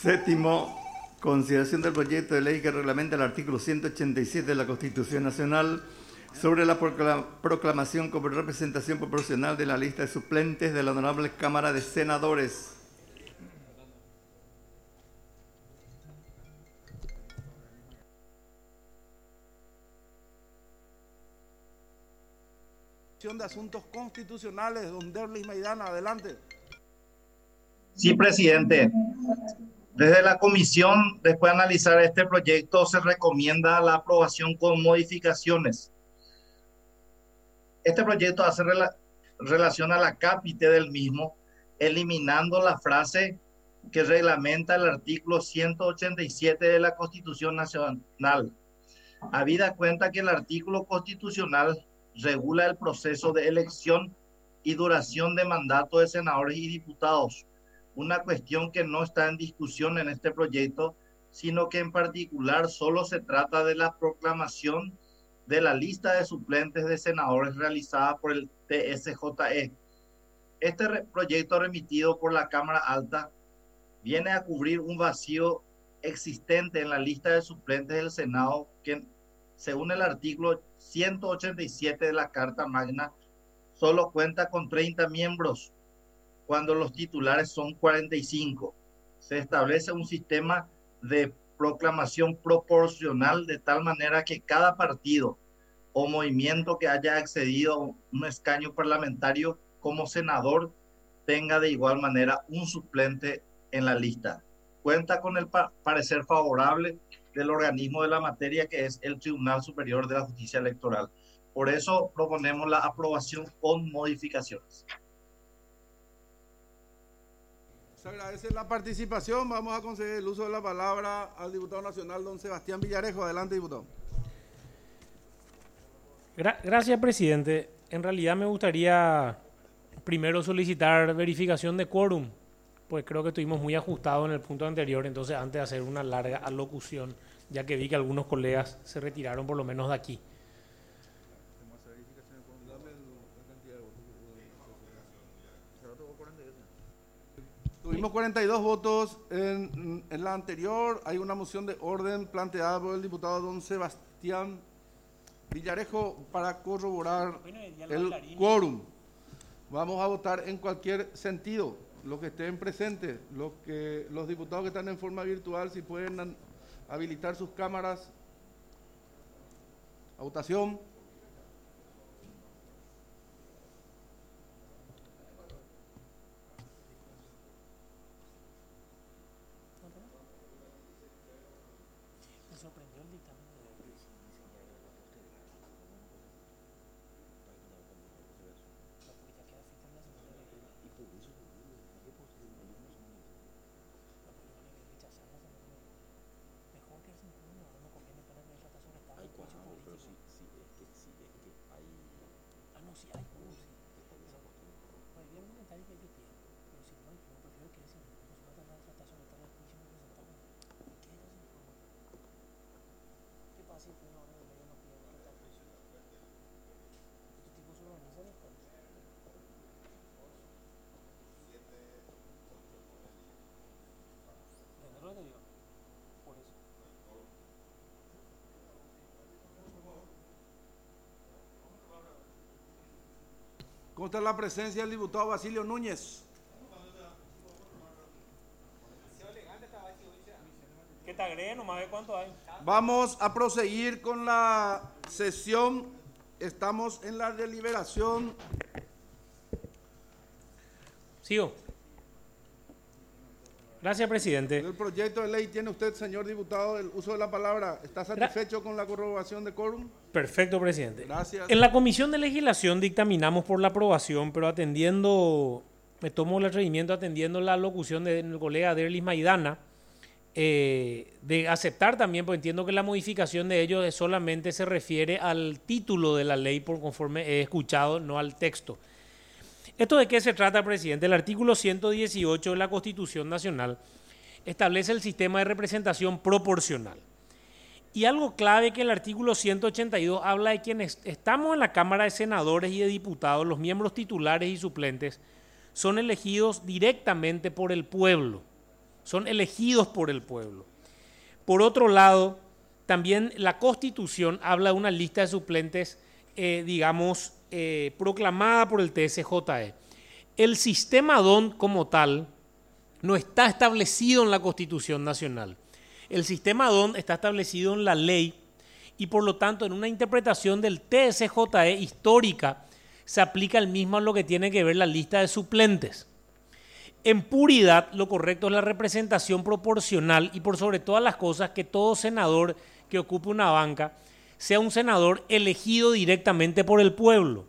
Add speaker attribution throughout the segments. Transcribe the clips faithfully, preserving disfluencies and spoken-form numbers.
Speaker 1: Séptimo, consideración del proyecto de ley que reglamenta el artículo ciento ochenta y siete de la Constitución Nacional sobre la proclamación como representación proporcional de la lista de suplentes de la Honorable Cámara de Senadores.
Speaker 2: De Asuntos Constitucionales, don Derlis Maidana, adelante.
Speaker 3: Sí, presidente. Desde la comisión, después de analizar este proyecto, se recomienda la aprobación con modificaciones. Este proyecto hace rela relación a la cápite del mismo, eliminando la frase que reglamenta el artículo ciento ochenta y siete de la Constitución Nacional. Habida cuenta que el artículo constitucional regula el proceso de elección y duración de mandato de senadores y diputados, una cuestión que no está en discusión en este proyecto, sino que en particular solo se trata de la proclamación de la lista de suplentes de senadores realizada por el T S J E. Este re proyecto remitido por la Cámara Alta viene a cubrir un vacío existente en la lista de suplentes del Senado que, según el artículo ciento ochenta y siete de la Carta Magna, solo cuenta con treinta miembros, cuando los titulares son cuarenta y cinco. Se establece un sistema de proclamación proporcional de tal manera que cada partido o movimiento que haya accedido a un escaño parlamentario como senador tenga de igual manera un suplente en la lista. Cuenta con el pa parecer favorable del organismo de la materia, que es el Tribunal Superior de la Justicia Electoral. Por eso proponemos la aprobación con modificaciones.
Speaker 2: Se agradece la participación. Vamos a conceder el uso de la palabra al diputado nacional, don Sebastián Villarejo. Adelante, diputado.
Speaker 4: Gra Gracias, presidente. En realidad me gustaría primero solicitar verificación de quórum, pues creo que estuvimos muy ajustados en el punto anterior, entonces antes de hacer una larga alocución, ya que vi que algunos colegas se retiraron por lo menos de aquí.
Speaker 2: Tuvimos cuarenta y dos votos en, en la anterior. Hay una moción de orden planteada por el diputado don Sebastián Villarejo para corroborar el quórum. Vamos a votar en cualquier sentido. Los que estén presentes, los, que, los diputados que están en forma virtual, si pueden habilitar sus cámaras a votación. Consta la presencia del diputado Basilio Núñez.
Speaker 4: ¿Qué te agregue? Nomás ve cuánto hay.
Speaker 2: Vamos a proseguir con la sesión. Estamos en la deliberación.
Speaker 4: Sigo. Gracias, presidente.
Speaker 2: El proyecto de ley tiene usted, señor diputado, el uso de la palabra. ¿Está satisfecho Gra con la corroboración de quórum?
Speaker 4: Perfecto, presidente.
Speaker 2: Gracias.
Speaker 4: En la Comisión de Legislación dictaminamos por la aprobación, pero atendiendo, me tomo el atrevimiento atendiendo la locución del colega Derlis Maidana, eh, de aceptar también, porque entiendo que la modificación de ellos solamente se refiere al título de la ley, por conforme he escuchado, no al texto. ¿Esto de qué se trata, presidente? El artículo ciento dieciocho de la Constitución Nacional establece el sistema de representación proporcional. Y algo clave que el artículo ciento ochenta y dos habla de quienes estamos en la Cámara de Senadores y de Diputados, los miembros titulares y suplentes, son elegidos directamente por el pueblo. son elegidos por el pueblo. Por otro lado, también la Constitución habla de una lista de suplentes, eh, digamos, eh, proclamada por el T S J E. El sistema D O N como tal no está establecido en la Constitución Nacional. El sistema D O N está establecido en la ley y por lo tanto en una interpretación del T S J E histórica se aplica el mismo a lo que tiene que ver la lista de suplentes. En puridad, lo correcto es la representación proporcional y por sobre todas las cosas que todo senador que ocupe una banca sea un senador elegido directamente por el pueblo.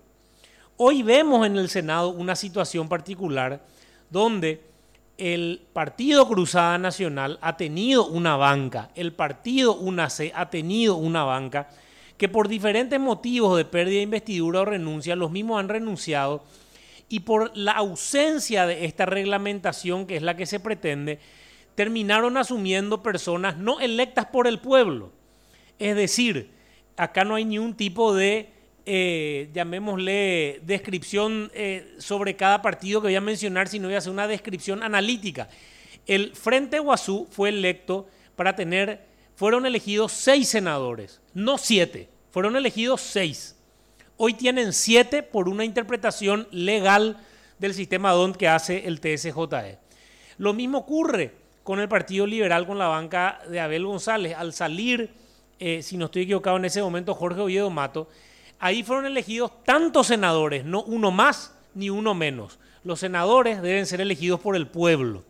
Speaker 4: Hoy vemos en el Senado una situación particular donde el Partido Cruzada Nacional ha tenido una banca, el Partido U N A C ha tenido una banca que por diferentes motivos de pérdida de investidura o renuncia, los mismos han renunciado y por la ausencia de esta reglamentación que es la que se pretende, terminaron asumiendo personas no electas por el pueblo. Es decir, acá no hay ni un tipo de, eh, llamémosle, descripción eh, sobre cada partido que voy a mencionar, sino voy a hacer una descripción analítica. El Frente Guazú fue electo para tener, fueron elegidos seis senadores, no siete, fueron elegidos seis. Hoy tienen siete por una interpretación legal del sistema D O N que hace el T S J E. Lo mismo ocurre con el Partido Liberal, con la banca de Abel González. Al salir, eh, si no estoy equivocado en ese momento, Jorge Oviedo Mato, ahí fueron elegidos tantos senadores, no uno más ni uno menos. Los senadores deben ser elegidos por el pueblo.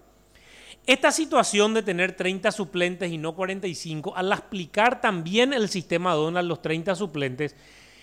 Speaker 4: Esta situación de tener treinta suplentes y no cuarenta y cinco, al aplicar también el sistema D O N a los treinta suplentes,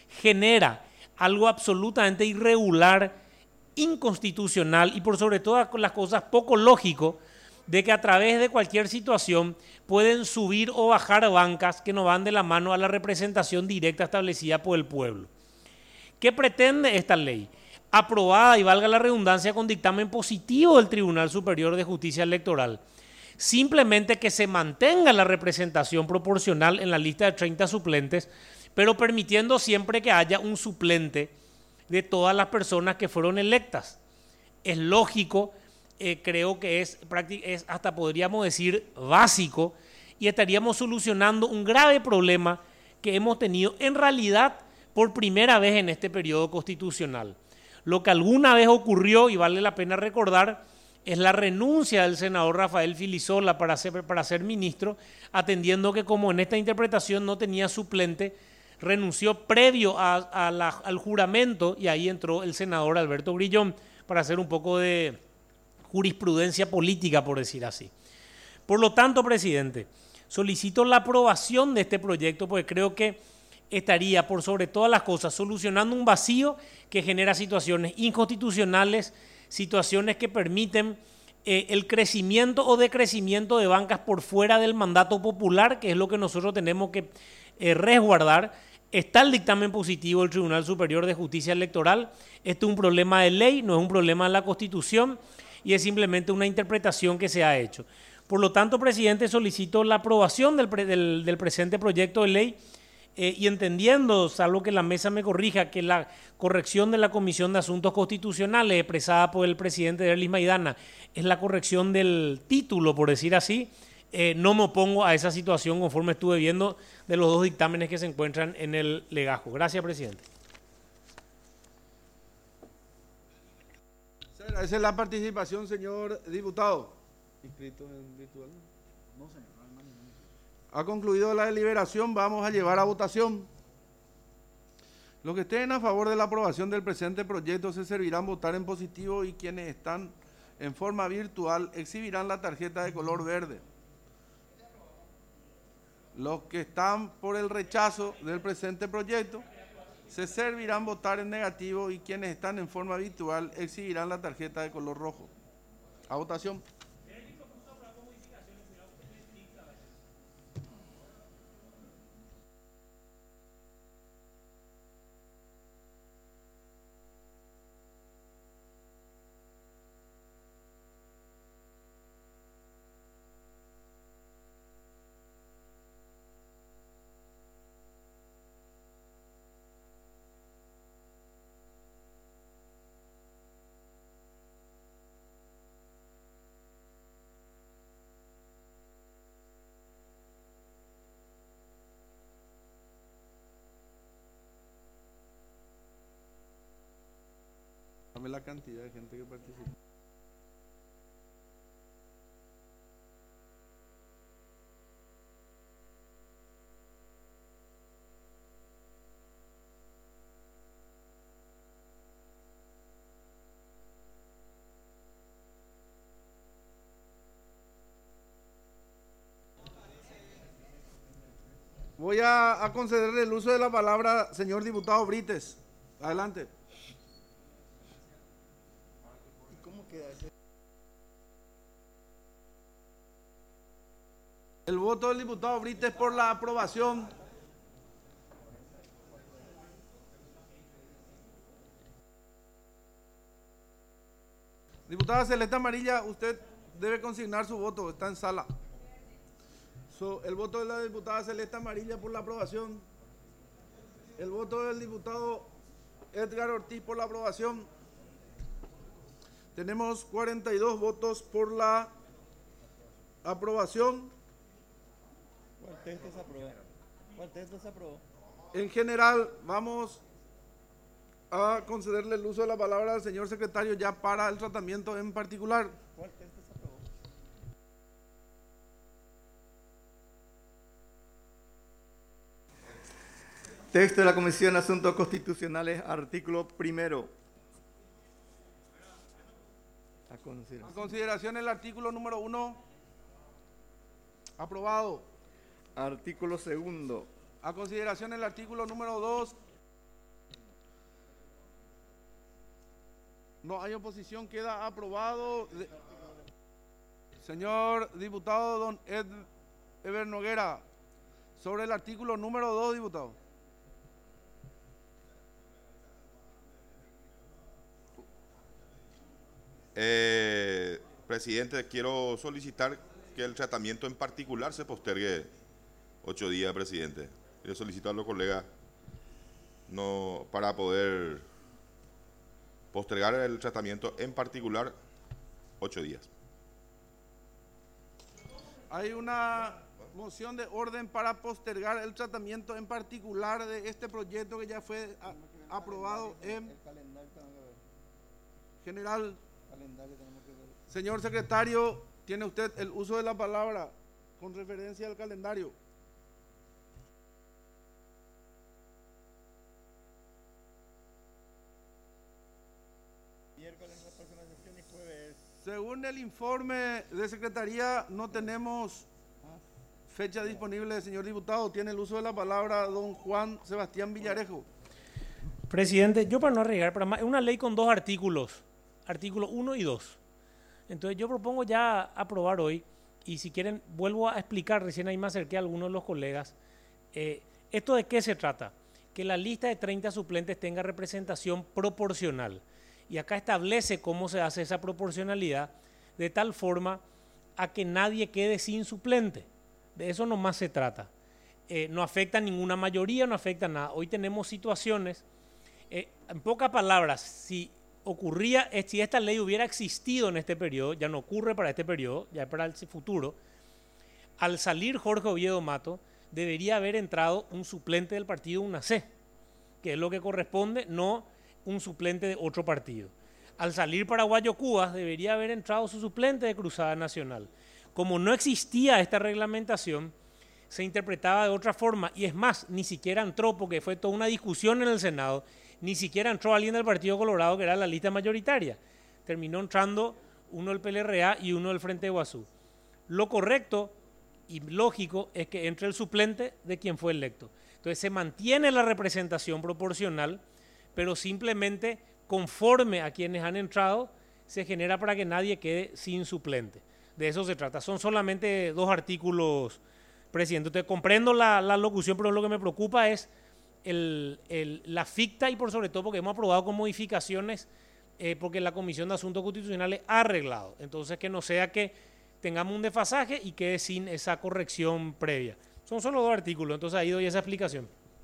Speaker 4: genera algo absolutamente irregular, inconstitucional y por sobre todas las cosas poco lógico de que a través de cualquier situación pueden subir o bajar bancas que no van de la mano a la representación directa establecida por el pueblo. ¿Qué pretende esta ley? Aprobada, y valga la redundancia, con dictamen positivo del Tribunal Superior de Justicia Electoral. Simplemente que se mantenga la representación proporcional en la lista de treinta suplentes, pero permitiendo siempre que haya un suplente de todas las personas que fueron electas. Es lógico, eh, creo que es, es, hasta podríamos decir, básico, y estaríamos solucionando un grave problema que hemos tenido en realidad por primera vez en este periodo constitucional. Lo que alguna vez ocurrió, y vale la pena recordar, es la renuncia del senador Rafael Filisola para ser, para ser ministro, atendiendo que como en esta interpretación no tenía suplente, renunció previo a, a la, al juramento y ahí entró el senador Alberto Grillón para hacer un poco de jurisprudencia política, por decir así. Por lo tanto, presidente, solicito la aprobación de este proyecto porque creo que estaría por sobre todas las cosas solucionando un vacío que genera situaciones inconstitucionales, situaciones que permiten eh, el crecimiento o decrecimiento de bancas por fuera del mandato popular, que es lo que nosotros tenemos que eh, resguardar. Está el dictamen positivo del Tribunal Superior de Justicia Electoral. Esto es un problema de ley, no es un problema de la Constitución y es simplemente una interpretación que se ha hecho. Por lo tanto, presidente, solicito la aprobación del, pre, del, del presente proyecto de ley eh, y entendiendo, salvo que la mesa me corrija, que la corrección de la Comisión de Asuntos Constitucionales expresada por el presidente Derlis Maidana es la corrección del título, por decir así. Eh, no me opongo a esa situación conforme estuve viendo de los dos dictámenes que se encuentran en el legajo. Gracias, presidente.
Speaker 2: Se agradece la participación, señor diputado. ¿Inscrito en virtual? No, señor. Ha concluido la deliberación, vamos a llevar a votación. Los que estén a favor de la aprobación del presente proyecto se servirán votar en positivo y quienes están en forma virtual exhibirán la tarjeta de color verde. Los que están por el rechazo del presente proyecto se servirán votar en negativo y quienes están en forma virtual exhibirán la tarjeta de color rojo. A votación. Dame la cantidad de gente que participa. Voy a, a concederle el uso de la palabra, señor diputado Brites. Adelante.
Speaker 1: ¿Cómo queda ese?
Speaker 2: El voto del diputado Brites por la aprobación. Diputada Celeste Amarilla, usted debe consignar su voto, está en sala. So, el voto de la diputada Celeste Amarilla por la aprobación. El voto del diputado Edgar Ortiz por la aprobación. Tenemos cuarenta y dos votos por la aprobación.
Speaker 1: ¿Cuál texto se aprobó? ¿Cuál texto se aprobó?
Speaker 2: En general, vamos a concederle el uso de la palabra al señor secretario ya para el tratamiento en particular.
Speaker 1: ¿Cuál texto se aprobó? Texto de la Comisión de Asuntos Constitucionales, artículo primero. A consideración.
Speaker 2: A consideración el artículo número uno. Aprobado.
Speaker 1: Artículo segundo.
Speaker 2: A consideración el artículo número dos. No hay oposición, queda aprobado. Señor diputado don Ed Eber Noguera, sobre el artículo número dos, diputado.
Speaker 5: Eh, presidente, quiero solicitar que el tratamiento en particular se postergue ocho días, presidente. Quiero solicitar a los colegas no, para poder postergar el tratamiento en particular ocho días.
Speaker 2: Hay una moción de orden para postergar el tratamiento en particular de este proyecto que ya fue a, aprobado en general. Señor secretario, tiene usted el uso de la palabra con referencia al calendario.
Speaker 1: Miércoles la próxima sesión y jueves.
Speaker 2: Según el informe de secretaría, no tenemos fecha disponible, señor diputado. Tiene el uso de la palabra don Juan Sebastián Villarejo.
Speaker 4: Presidente, yo para no arreglar, para más, es una ley con dos artículos, artículos uno y dos. Entonces yo propongo ya aprobar hoy, y si quieren vuelvo a explicar, recién ahí me acerqué a algunos de los colegas, eh, ¿esto de qué se trata? Que la lista de treinta suplentes tenga representación proporcional. Y acá establece cómo se hace esa proporcionalidad de tal forma a que nadie quede sin suplente. De eso nomás se trata. Eh, no afecta a ninguna mayoría, no afecta a nada. Hoy tenemos situaciones, eh, en pocas palabras, si ocurría, si esta ley hubiera existido en este periodo, ya no ocurre para este periodo, ya para el futuro, al salir Jorge Oviedo Mato, debería haber entrado un suplente del partido U N A C, que es lo que corresponde, no un suplente de otro partido. Al salir Paraguayo Cubas, debería haber entrado su suplente de Cruzada Nacional. Como no existía esta reglamentación, se interpretaba de otra forma, y es más, ni siquiera entró, porque fue toda una discusión en el Senado, ni siquiera entró alguien del Partido Colorado, que era la lista mayoritaria. Terminó entrando uno del P L R A y uno del Frente de Guazú. Lo correcto y lógico es que entre el suplente de quien fue electo. Entonces se mantiene la representación proporcional, pero simplemente conforme a quienes han entrado, se genera para que nadie quede sin suplente. De eso se trata. Son solamente dos artículos, presidente. Entonces comprendo la, la locución, pero lo que me preocupa es el, el, la ficta, y por sobre todo porque hemos aprobado con modificaciones, eh, porque la Comisión de Asuntos Constitucionales ha arreglado. Entonces que no sea que tengamos un desfasaje y quede sin esa corrección previa. Son solo dos artículos, entonces ahí doy esa explicación.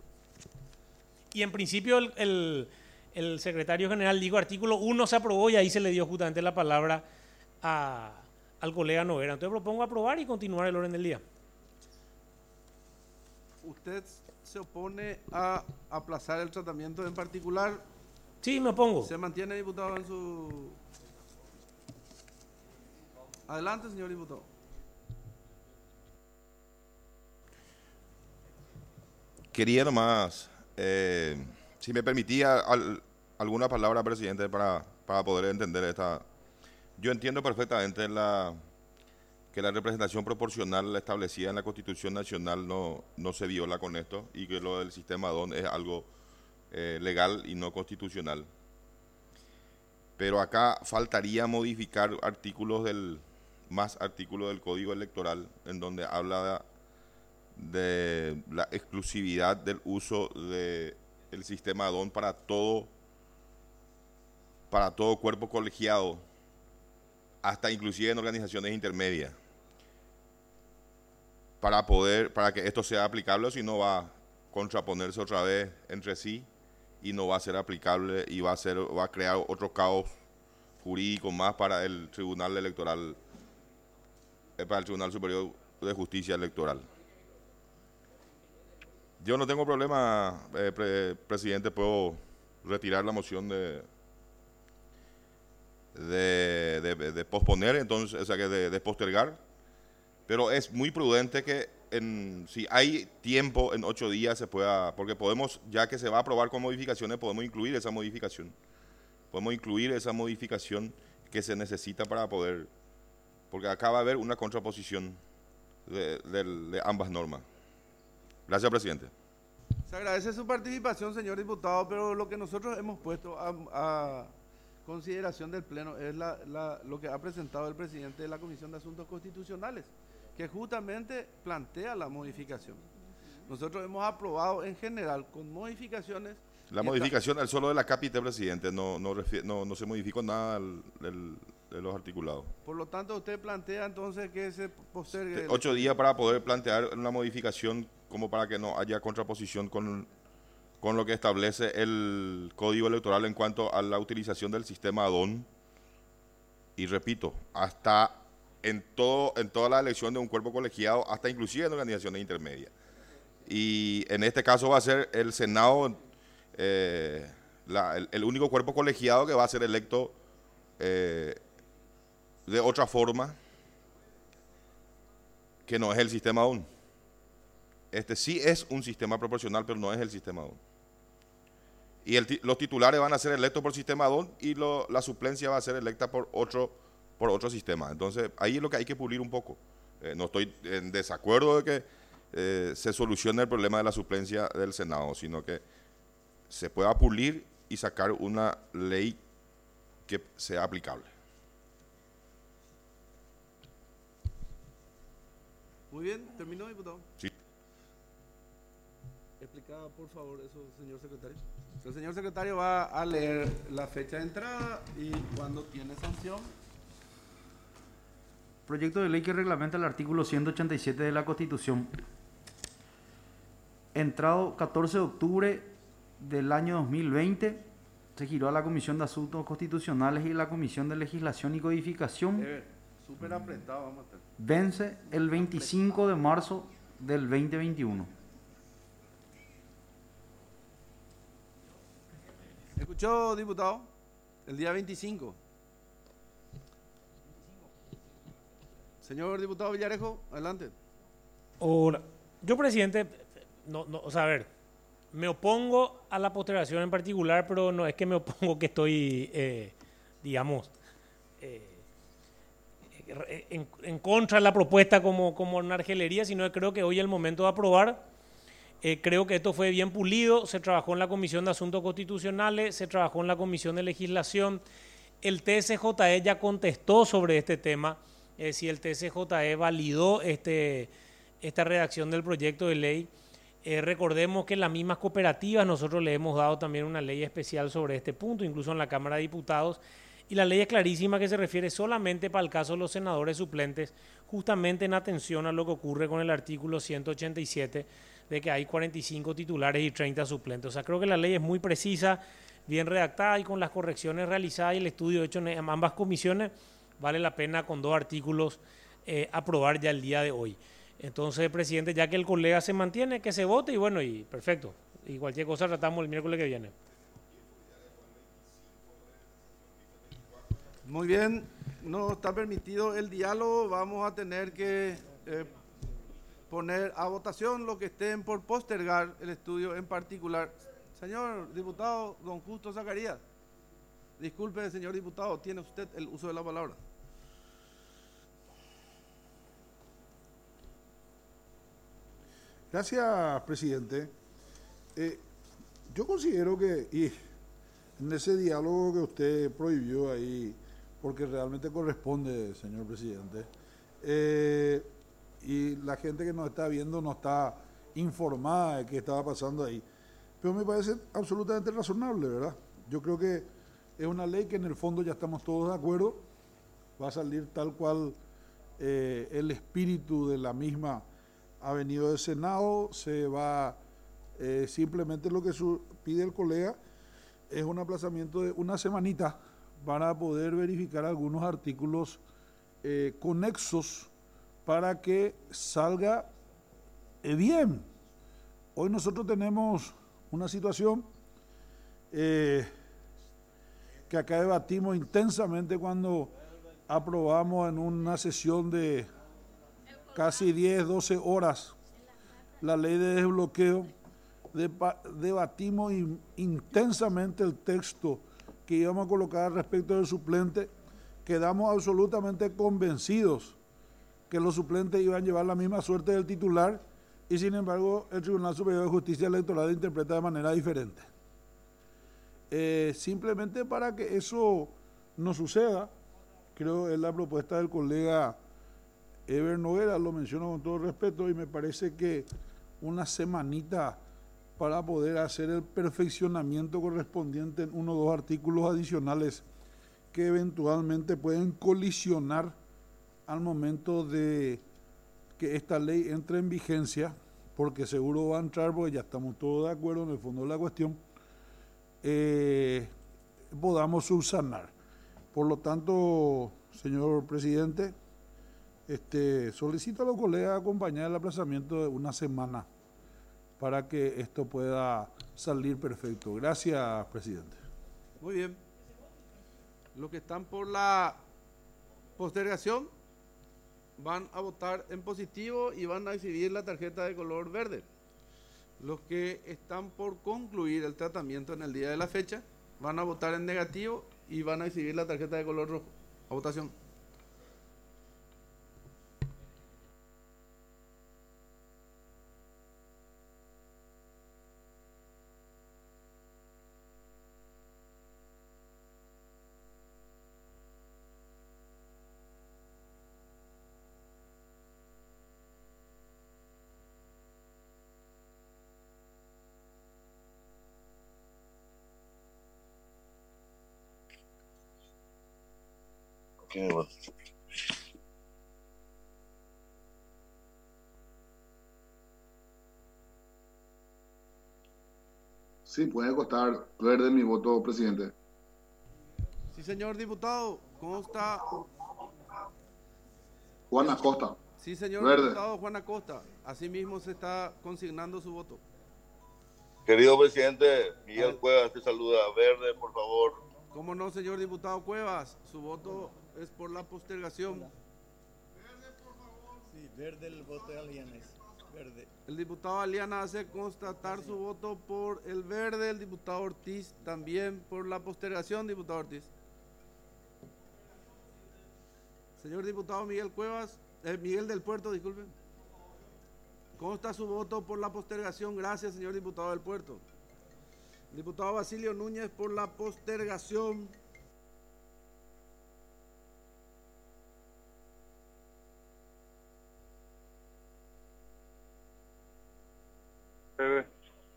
Speaker 4: Y en principio el, el, el secretario general dijo artículo uno se aprobó, y ahí se le dio justamente la palabra a, al colega Noguera. Entonces propongo aprobar y continuar el orden del día.
Speaker 2: ¿Usted se opone a aplazar el tratamiento en particular?
Speaker 4: Sí, me opongo.
Speaker 2: ¿Se mantiene, diputado, en su... Adelante, señor diputado.
Speaker 5: Quería nomás, eh, si me permitía al, alguna palabra, presidente, para, para poder entender esta. Yo entiendo perfectamente la, que la representación proporcional establecida en la Constitución Nacional no, no se viola con esto y que lo del sistema D O N es algo eh, legal y no constitucional. Pero acá faltaría modificar artículos del, más artículos del Código Electoral en donde habla de, de la exclusividad del uso de el sistema D O N para todo, para todo cuerpo colegiado, hasta inclusive en organizaciones intermedias, para poder, para que esto sea aplicable, o si no va a contraponerse otra vez entre sí y no va a ser aplicable y va a ser, va a crear otro caos jurídico más para el Tribunal Electoral, para el Tribunal Superior de Justicia Electoral. Yo no tengo problema, eh, pre, presidente, puedo retirar la moción de de, de, de posponer, entonces, o sea, que de, de postergar, pero es muy prudente que en, si hay tiempo en ocho días se pueda, porque podemos, ya que se va a aprobar con modificaciones, podemos incluir esa modificación, podemos incluir esa modificación que se necesita para poder, porque acá va a haber una contraposición de, de, de ambas normas. Gracias, presidente.
Speaker 2: Se agradece su participación, señor diputado, pero lo que nosotros hemos puesto a, a consideración del Pleno es la, la, lo que ha presentado el presidente de la Comisión de Asuntos Constitucionales, que justamente plantea la modificación. Nosotros hemos aprobado en general con modificaciones.
Speaker 5: La modificación al solo de la cápita, presidente, no, no, no, no se modificó nada el, el, de los articulados.
Speaker 2: Por lo tanto, usted plantea entonces que se postergue.
Speaker 5: Ocho días para poder plantear una modificación como para que no haya contraposición con, con lo que establece el Código Electoral en cuanto a la utilización del sistema D O N. Y repito, hasta en, todo, en toda la elección de un cuerpo colegiado, hasta inclusive en organizaciones intermedias. Y en este caso va a ser el Senado, eh, la, el, el único cuerpo colegiado que va a ser electo eh, de otra forma que no es el sistema D O N. Este sí es un sistema proporcional, pero no es el sistema D O N. Y el, los titulares van a ser electos por sistema D O N y lo, la suplencia va a ser electa por otro, por otro sistema. Entonces, ahí es lo que hay que pulir un poco. Eh, no estoy en desacuerdo de que eh, se solucione el problema de la suplencia del Senado, sino que se pueda pulir y sacar una ley que sea aplicable.
Speaker 2: Muy bien, terminó, diputado.
Speaker 5: Sí.
Speaker 2: Explicaba, por favor, eso, señor secretario. El señor secretario va a leer la fecha de entrada y cuándo tiene sanción.
Speaker 6: Proyecto de ley que reglamenta el artículo ciento ochenta y siete de la Constitución. Entrado catorce de octubre del año dos mil veinte, se giró a la Comisión de Asuntos Constitucionales y la Comisión de Legislación y Codificación.
Speaker 2: Eh, súper apretado, vamos a estar.
Speaker 6: Vence el veinticinco de marzo del veinte veintiuno.
Speaker 2: ¿Escuchó, diputado? El día veinticinco. Señor diputado Villarejo, adelante.
Speaker 4: Hola. Yo, presidente, no, no, o sea, a ver, me opongo a la postergación en particular, pero no es que me opongo que estoy, eh, digamos, eh, en, en contra de la propuesta como, como en argelería, sino que creo que hoy es el momento de aprobar. Eh, creo que esto fue bien pulido, se trabajó en la Comisión de Asuntos Constitucionales, se trabajó en la Comisión de Legislación. El T S J E ya contestó sobre este tema, es decir, el T S J E validó este, esta redacción del proyecto de ley. Eh, recordemos que en las mismas cooperativas nosotros le hemos dado también una ley especial sobre este punto, incluso en la Cámara de Diputados, y la ley es clarísima que se refiere solamente para el caso de los senadores suplentes, justamente en atención a lo que ocurre con el artículo ciento ochenta y siete, de que hay cuarenta y cinco titulares y treinta suplentes. O sea, creo que la ley es muy precisa, bien redactada y con las correcciones realizadas y el estudio hecho en ambas comisiones, vale la pena con dos artículos eh, aprobar ya el día de hoy. Entonces, presidente, ya que el colega se mantiene, que se vote y bueno, y perfecto. Y cualquier cosa tratamos el miércoles que viene.
Speaker 2: Muy bien, no está permitido el diálogo, vamos a tener que eh, poner a votación lo que estén por postergar el estudio en particular. Señor diputado don Justo Zacarías, disculpe señor diputado, tiene usted el uso de la palabra.
Speaker 7: Gracias, presidente. Eh, yo considero que y en ese diálogo que usted prohibió ahí, porque realmente corresponde, señor presidente, eh, y la gente que nos está viendo no está informada de qué estaba pasando ahí, pero me parece absolutamente razonable, ¿verdad? Yo creo que es una ley que en el fondo ya estamos todos de acuerdo, va a salir tal cual eh, el espíritu de la misma ha venido del Senado, se va, eh, simplemente lo que su, pide el colega es un aplazamiento de una semanita para poder verificar algunos artículos eh, conexos para que salga eh, bien. Hoy nosotros tenemos una situación eh, que acá debatimos intensamente cuando aprobamos en una sesión de casi diez, doce horas la ley de desbloqueo, debatimos in, intensamente el texto que íbamos a colocar respecto del suplente, quedamos absolutamente convencidos que los suplentes iban a llevar la misma suerte del titular y sin embargo el Tribunal Superior de Justicia Electoral interpreta de manera diferente. Eh, simplemente para que eso no suceda, creo es la propuesta del colega Ever Noguera, lo menciono con todo respeto, y me parece que una semanita para poder hacer el perfeccionamiento correspondiente en uno o dos artículos adicionales que eventualmente pueden colisionar al momento de que esta ley entre en vigencia, porque seguro va a entrar, porque ya estamos todos de acuerdo en el fondo de la cuestión, eh, podamos subsanar. Por lo tanto, señor presidente, Este, solicito a los colegas acompañar el aplazamiento de una semana para que esto pueda salir perfecto. Gracias, presidente.
Speaker 2: Muy bien. Los que están por la postergación van a votar en positivo y van a exhibir la tarjeta de color verde. Los que están por concluir el tratamiento en el día de la fecha van a votar en negativo y van a exhibir la tarjeta de color rojo. A votación.
Speaker 3: Okay, well.
Speaker 8: Sí, puede costar verde mi voto, presidente.
Speaker 2: Sí, señor diputado, consta.
Speaker 8: Juan Acosta.
Speaker 2: Sí, señor
Speaker 8: verde.
Speaker 2: diputado Juan Acosta. Asimismo se está consignando su voto.
Speaker 9: Querido presidente, Miguel Cuevas te saluda. Verde, por favor.
Speaker 2: ¿Cómo no, señor diputado Cuevas? Su voto es por la postergación.
Speaker 1: Verde, por favor. Sí, verde el voto de Alianes. Verde.
Speaker 2: El diputado Aliana hace constatar su voto por el verde. El diputado Ortiz también por la postergación, diputado Ortiz. Señor diputado Miguel Cuevas, eh, Miguel del Puerto, disculpen. Consta su voto por la postergación. Gracias, señor diputado del Puerto. Diputado Basilio Núñez por la postergación.
Speaker 10: Eh,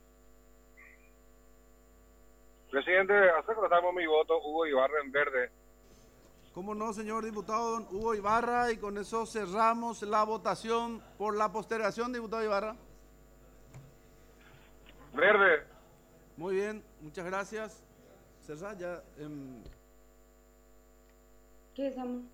Speaker 10: presidente, hace que estamos mi voto, Hugo Ibarra en verde.
Speaker 2: ¿Cómo no, señor diputado don Hugo Ibarra? Y con eso cerramos la votación por la postergación, diputado Ibarra.
Speaker 10: Verde.
Speaker 2: Muy bien, muchas gracias. Cerrar ya. Eh...
Speaker 11: ¿Qué es, amor?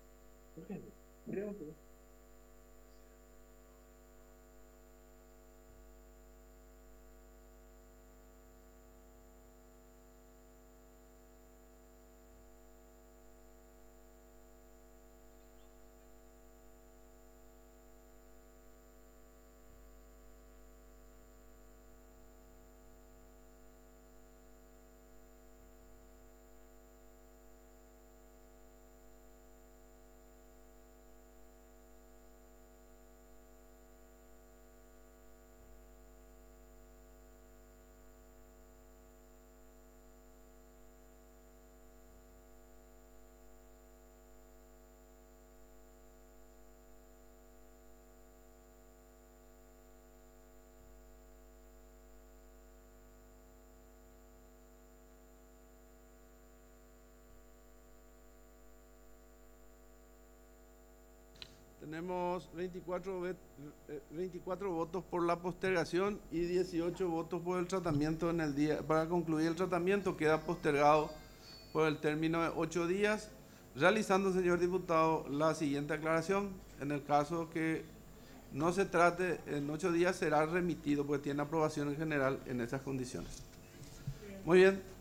Speaker 2: Tenemos veinticuatro, vet- eh, veinticuatro votos por la postergación y dieciocho votos por el tratamiento en el día. Para concluir el tratamiento queda postergado por el término de ocho días, realizando, señor diputado, la siguiente aclaración. En el caso que no se trate en ocho días, será remitido, porque tiene aprobación en general en esas condiciones. Muy bien.